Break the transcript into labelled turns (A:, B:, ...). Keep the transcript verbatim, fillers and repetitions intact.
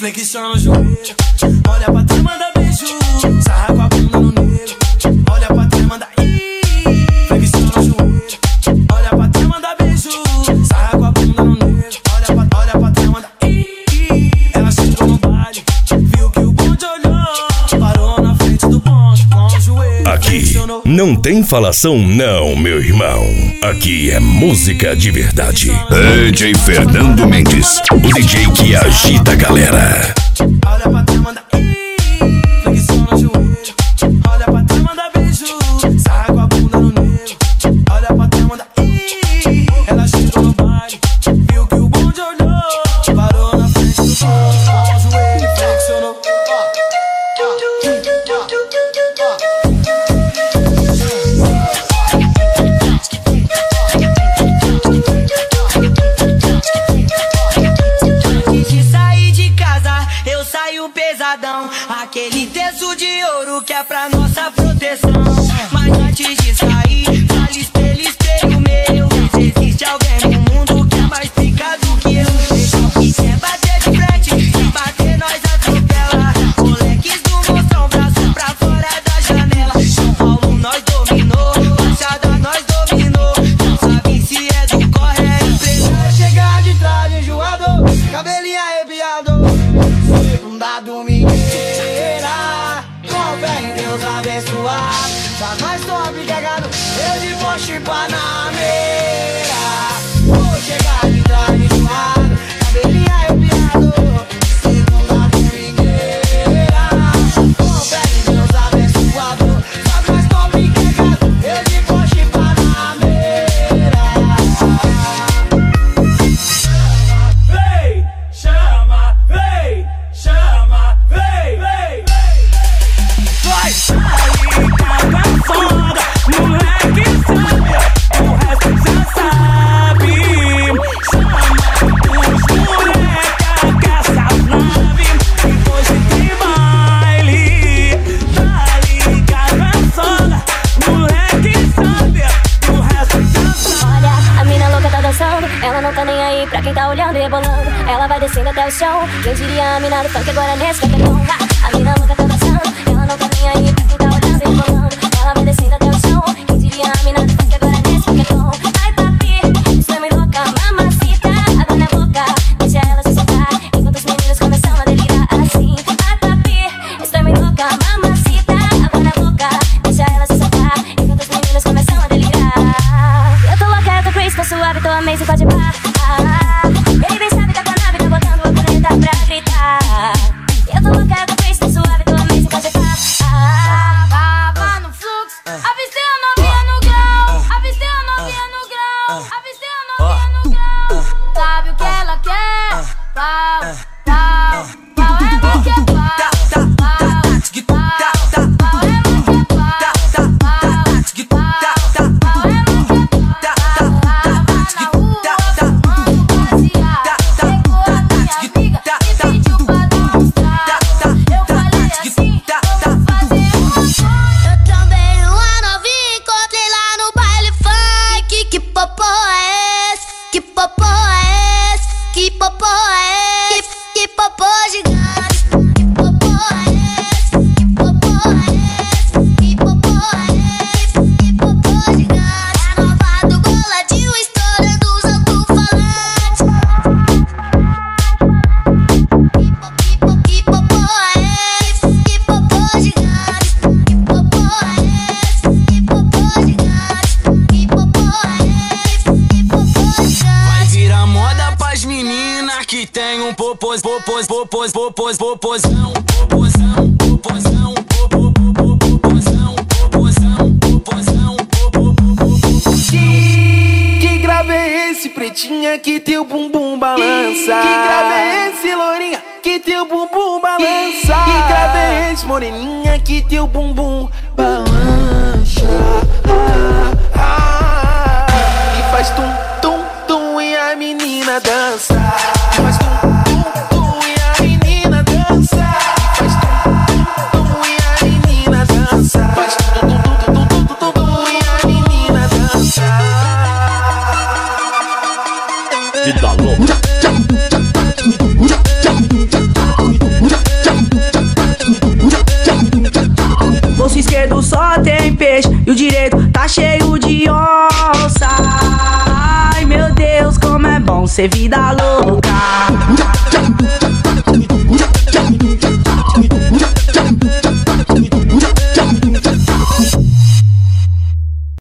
A: flexiona o joelho. Olha pra trás, manda beijo. Sarra com a bunda no negro. Olha pra trás, manda ih. Flexiona o joelho. Olha pra trás, manda beijo. Sarra com a bunda no negro. Olha pra, olha pra trás, manda ih. Ela chegou no baile, viu que o bonde olhou. Parou na frente do bonde com o joelho.
B: Aqui não tem falação não, meu irmão. Aqui é música de verdade. D J Fernando Mendes, o D J que agita a galera.
A: Olha pra trás, manda ih. Flexiona o joelho. Olha pra trás, manda beijo. Sarra com a bunda no negro. Olha pra trás, manda ih. Ela chegou no baile, viu que o bonde olhou. Parou na frente do bonde com o joelho e flexionou.
C: Aquele terço de ouro que é pra nossa proteção. Mas antes de sair, fale espelho, espelho meu. Se existe alguém no mundo que é mais pica do que eu. E quer bater de frente, se bater nós atropela. Moleques do monstrão, braço pra fora da janela. São Paulo nós dominou, Baixada nós dominou. Não sabe se é do corre, é empresa. Chegar de trás enjoado, cabelinho arrepiado. Segunda domingueira, com fé em Deus abençoar. Tá mais top cagado, eu de Porsche Panamera. Vou chegar de trás enjoado, cabelinho arrepiado. Segunda domingueira, com fé em Deus abençoado. Tá mais top cagado, eu de Porsche Panamera.
A: Vem, chama, vem, chama, vem, vem, vem. Vai, aí, cara foda, moleque sabe, o resto já sabe. Chama os moleca que essa nave, e hoje tem baile. Dali, cara foda, moleque sabe, o resto já sabe.
D: Olha, a mina louca tá dançando, ela não tá nem aí pra quem tá olhando e rebolando. Ela vai descendo até o chão, quem diria a mina do funk agora nesse cafetão. A mina louca tá dançando, ela não tá nem aí pra quem tá olhando e rebolando. Ela vai descendo até o chão, quem diria a mina do funk agora nesse cafetão. Ai papi, estou meio louca, mamacita, água na boca, deixa ela se soltar, enquanto os meninos começam a delirar assim. Ai papi, estou meio louca, mamacita, água na boca, deixa ela se soltar, enquanto os meninos começam a delirar. Eu tô louca, eu tô crazy, tô suave, tô amazing, pode parar. Baby sabe, tá com a nave, tá botando a caneta pra gritar. Eu tô louca, eu tô crazy, tô suave, tô amazing, pode parar. Tava no fluxo, avistei a novinha no grau, avistei a novinha no grau, avistei a novinha no grau. Sabe o que ela quer? Pau, pau, pau, ela quer pau.
A: Popos, popos, popos, popos, popozão, popozão, popozão, popozão, popozão, popozão, popozão.
E: Que grave é esse, pretinha, que teu bumbum balança? Que grave é esse, lourinha, que teu bumbum balança? Que grave é esse, moreninha, que teu bumbum balança? Ah, ah, ah. E faz tum, tum, tum e a menina dança. E faz tum, faz tudo, tudo, tudo, tudo, tudo, e a menina dança. Vida louca.
F: peixe e o direito tá cheio de onça. Ai meu Deus, como é bom ser vida louca.